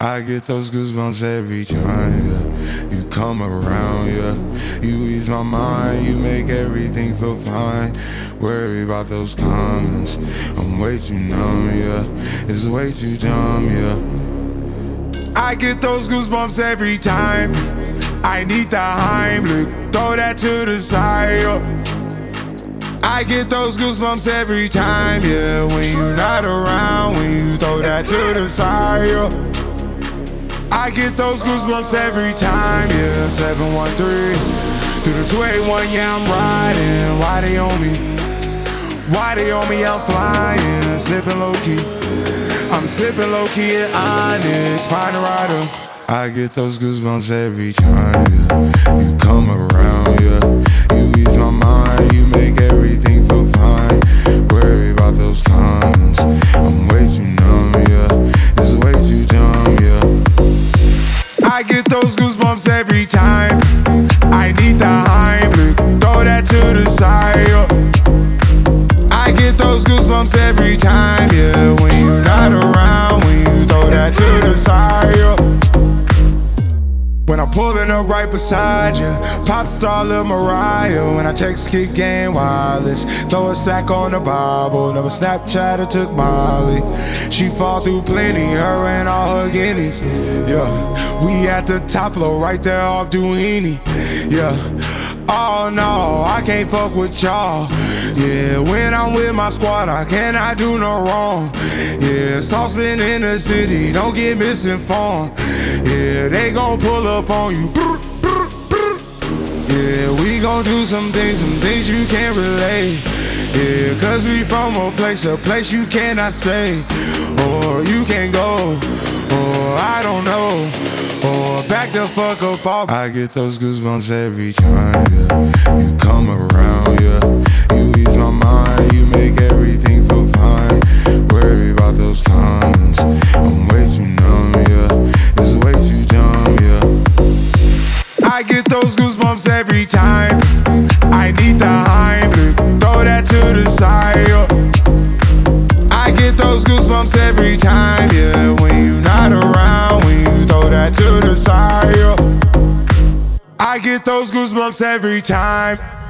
I get those goosebumps every time, yeah. You come around, yeah. You ease my mind, you make everything feel fine. Worry about those comments, I'm way too numb, yeah. It's way too dumb, yeah. I get those goosebumps every time. I need the Heimlich, throw that to the side, yeah. I get those goosebumps every time, yeah. When you're not around, when you throw that to the side, yeah. I get those goosebumps every time, yeah. 713 through the 281, yeah, I'm riding. Why they on me? Why they on me? I'm flying, sipping low key. I'm sipping low key at Onyx, find a rider. I get those goosebumps every time, yeah. You come around, yeah. You ease my mind, you make everything feel fine. Worry about those comments, I'm way too numb, yeah. It's way too dumb, yeah. I get those goosebumps every time. I need the Heimlich, throw that to the side, yeah. I get those goosebumps every time, yeah. When you're not around, when you throw that to the side, yeah. When I'm pulling up right beside you, pop star Lil Mariah. When I text Kick Game Wireless, throw a stack on the Bible. Never Snapchat or took Molly. She fall through plenty, her and all her guineas. Yeah, we at the top floor, right there off Duini. Yeah, oh no, I can't fuck with y'all. Yeah, when I'm with my squad, I cannot do no wrong. Yeah, saucepan in the city, don't get misinformed. Yeah, they gon' pull up on you. Yeah, we gon' do some things you can't relate. Yeah, cause we from a place you cannot stay. Or you can't go, or I don't know. Or back the fuck up off. I get those goosebumps every time, yeah. You come around, yeah. You ease my mind, you make everything feel fine. Worry about those comments, I'm way too numb, yeah. It's way too dumb, yeah. I get those goosebumps every time. I need the Heimlich, throw that to the side, yeah. I get those goosebumps every time, yeah. When you're not around, when you throw that to the side, yeah. I get those goosebumps every time.